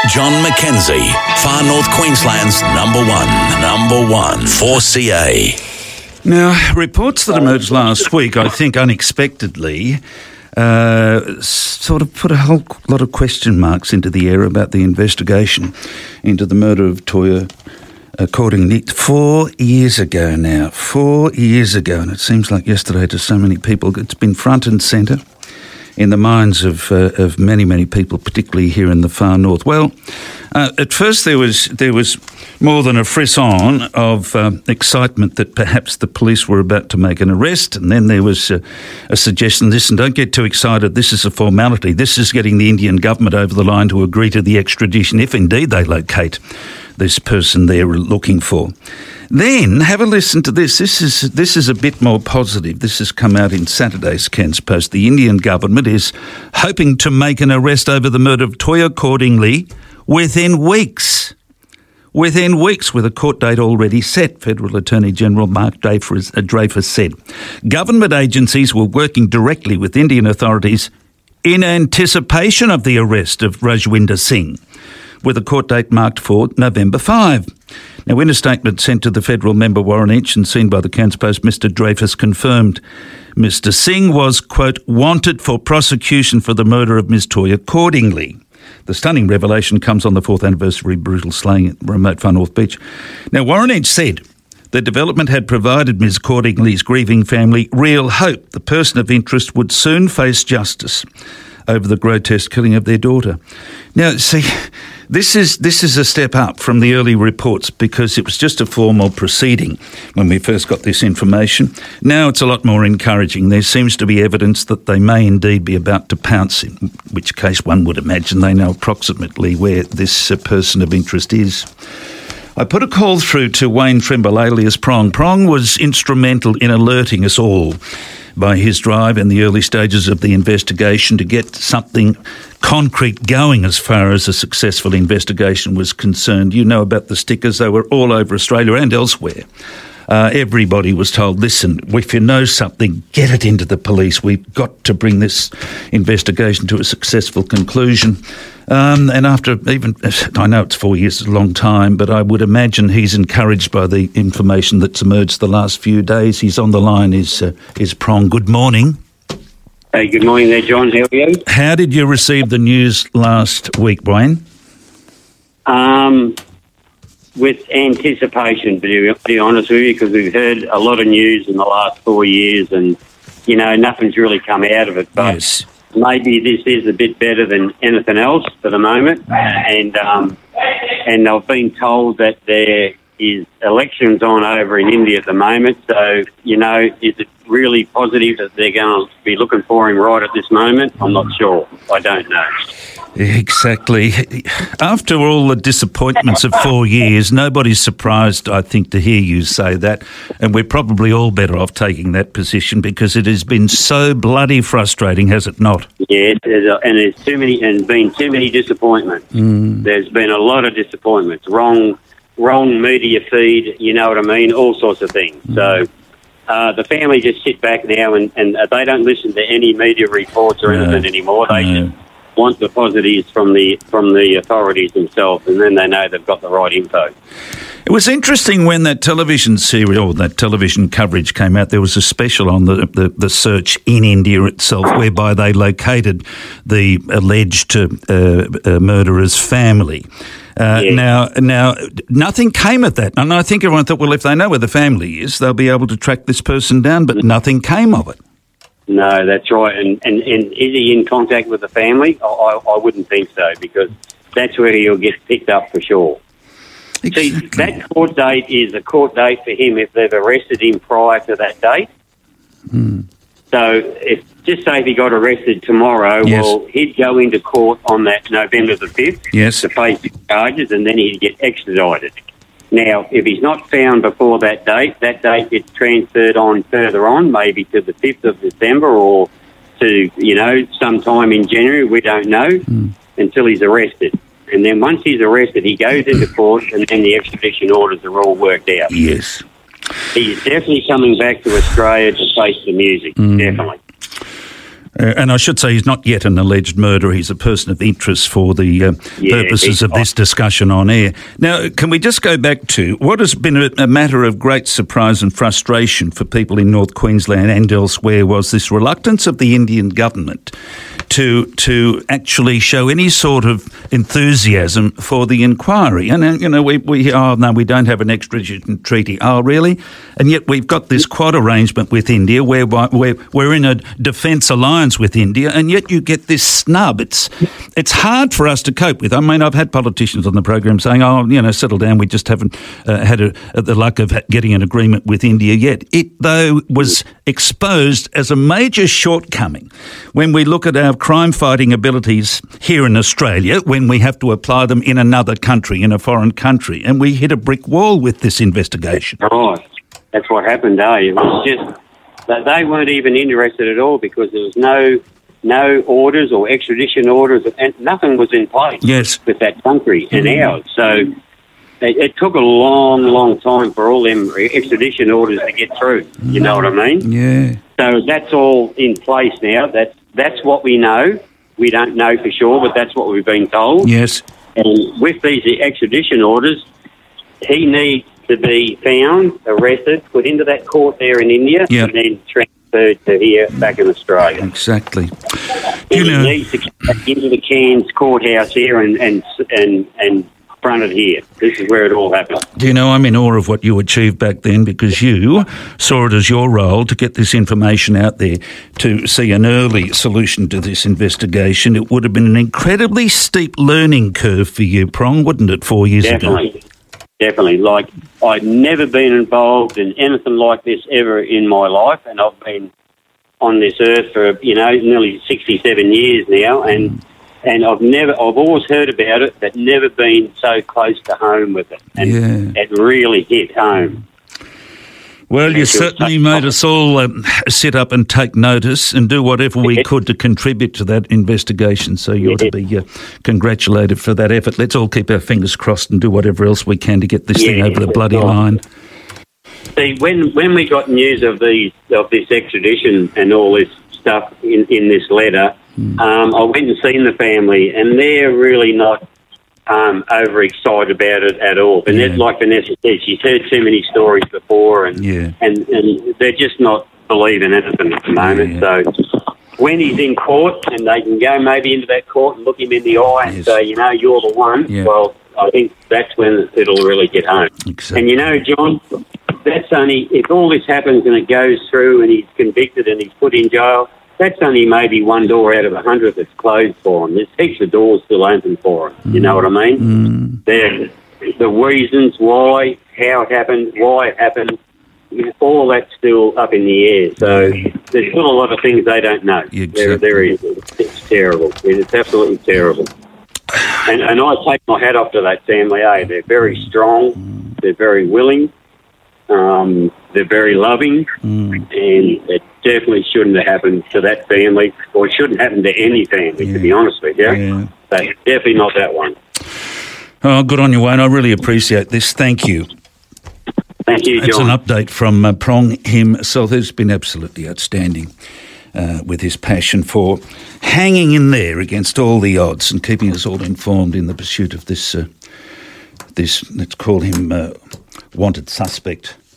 John Mackenzie, Far North Queensland's number one 4CA. Now, reports that emerged last week, I think unexpectedly, sort of put a whole lot of question marks into the air about the investigation into the murder of Toyah. Accordingly, 4 years ago now, 4 years ago, and it seems like yesterday to so many people. It's been front and centre in the minds of many, many people, particularly here in the far north. Well, at first there was more than a frisson of excitement that perhaps the police were about to make an arrest, and then there was a suggestion, listen, don't get too excited, this is a formality, this is getting the Indian government over the line to agree to the extradition, if indeed they locate this person they're looking for. Then, have a listen to this. This is a bit more positive. This has come out in Saturday's Cairns Post. The Indian government is hoping to make an arrest over the murder of Toyah accordingly within weeks. Within weeks, with a court date already set, Federal Attorney General Mark Dreyfus said. Government agencies were working directly with Indian authorities in anticipation of the arrest of Rajwinder Singh, with a court date marked for November 5. Now, in a statement sent to the federal member Warren Inch and seen by the Cairns Post, Mr Dreyfus confirmed Mr Singh was, quote, wanted for prosecution for the murder of Ms Toyah accordingly. The stunning revelation comes on the 4th anniversary brutal slaying at remote Far North Beach. Now, Warren Inch said the development had provided Ms Cordingley's grieving family real hope the person of interest would soon face justice over the grotesque killing of their daughter. Now, see, this is a step up from the early reports because it was just a formal proceeding when we first got this information. Now it's a lot more encouraging. There seems to be evidence that they may indeed be about to pounce, in which case one would imagine they know approximately where this person of interest is. I put a call through to Wayne Trimble, alias Prong. Prong was instrumental in alerting us all by his drive in the early stages of the investigation to get something concrete going as far as a successful investigation was concerned. You know about the stickers. They were all over Australia and elsewhere. Everybody was told, listen, if you know something, get it into the police. We've got to bring this investigation to a successful conclusion. And after even, I know it's 4 years, a long time, but I would imagine he's encouraged by the information that's emerged the last few days. He's on the line, is Prong. Good morning. Hey, good morning there, John. How are you? How did you receive the news last week, Wayne? With anticipation, to be honest with you, because we've heard a lot of news in the last 4 years and, you know, nothing's really come out of it. But yes, maybe this is a bit better than anything else for the moment. And I've been told that there is elections on over in India at the moment. So, you know, is it really positive that they're going to be looking for him right at this moment? I'm not sure. I don't know. Exactly. After all the disappointments of 4 years, nobody's surprised, I think, to hear you say that. And we're probably all better off taking that position because it has been so bloody frustrating, has it not? Yes, and there's too many disappointments. There's been a lot of disappointments. Wrong media feed, you know what I mean? All sorts of things. So the family just sit back now and they don't listen to any media reports or anything anymore. They just want the positives from the authorities themselves, and then they know they've got the right info. It was interesting when that television serial, that television coverage came out. There was a special on the search in India itself, whereby they located the alleged murderer's family. Now, nothing came of that, and I think everyone thought, well, if they know where the family is, they'll be able to track this person down. But nothing came of it. No, that's right. And is he in contact with the family? I wouldn't think so, because that's where he'll get picked up for sure. Exactly. See, that court date is a court date for him if they've arrested him prior to that date. So just say if he got arrested tomorrow, well, he'd go into court on that November the 5th to face charges, and then he'd get extradited. Now, if he's not found before that date gets transferred on further on, maybe to the 5th of December or to, you know, sometime in January, we don't know, until he's arrested. And then once he's arrested, he goes into court, and then the extradition orders are all worked out. Yes. He's definitely coming back to Australia to face the music, definitely. And I should say he's not yet an alleged murderer. He's a person of interest for the purposes of this discussion on air. Now, can we just go back to what has been a matter of great surprise and frustration for people in North Queensland and elsewhere was this reluctance of the Indian government to actually show any sort of enthusiasm for the inquiry. And, we don't have an extradition treaty. Oh, really? And yet we've got this Quad arrangement with India whereby we're in a defence alliance with India, and yet you get this snub. It's hard for us to cope with. I mean, I've had politicians on the program saying, settle down, we just haven't had the luck of getting an agreement with India yet. It, though, was exposed as a major shortcoming when we look at our crime-fighting abilities here in Australia when we have to apply them in another country, in a foreign country, and we hit a brick wall with this investigation. Right. That's what happened, It was just that they weren't even interested at all because there was no orders or extradition orders, and nothing was in place with that country and ours. So it took a long, long time for all them extradition orders to get through. You know what I mean? Yeah. So that's all in place now. That's what we know. We don't know for sure, but that's what we've been told. Yes. And with these extradition orders, he needs to be found, arrested, put into that court there in India, and then transferred to here back in Australia. Exactly. He needs to get back into the Cairns courthouse here and fronted here. This is where it all happened. Do you know, I'm in awe of what you achieved back then because you saw it as your role to get this information out there to see an early solution to this investigation. It would have been an incredibly steep learning curve for you, Prong, wouldn't it, 4 years ago? Definitely. Like, I'd never been involved in anything like this ever in my life, and I've been on this earth for, nearly 67 years now, and I've always heard about it, but never been so close to home with it. And it really hit home. Well, you certainly made us all sit up and take notice and do whatever we could to contribute to that investigation. So you ought to be congratulated for that effort. Let's all keep our fingers crossed and do whatever else we can to get this thing over the bloody line. See, when we got news of this extradition and all this stuff in this letter, I went and seen the family, and they're really not overexcited about it at all. And like Vanessa said, she's heard too many stories before, and they're just not believing anything at the moment. So when he's in court and they can go maybe into that court and look him in the eye and say, you're the one, well, I think that's when it'll really get home. Exactly. And John, that's only, if all this happens and it goes through and he's convicted and he's put in jail, that's only maybe one door out of 100 that's closed for him. There's heaps of doors still open for him. You know what I mean? The reasons why, how it happened, why it happened, all that's still up in the air. So there's still a lot of things they don't know. Exactly. It's terrible. It's absolutely terrible. And I take my hat off to that family. They're very strong. They're very willing. They're very loving, and it definitely shouldn't have happened to that family, or it shouldn't happen to any family, to be honest with you. But definitely not that one. Oh, good on you, Wayne. I really appreciate this. Thank you. Thank you, John. It's an update from Prong himself. He's been absolutely outstanding with his passion for hanging in there against all the odds and keeping us all informed in the pursuit of this let's call him wanted suspect.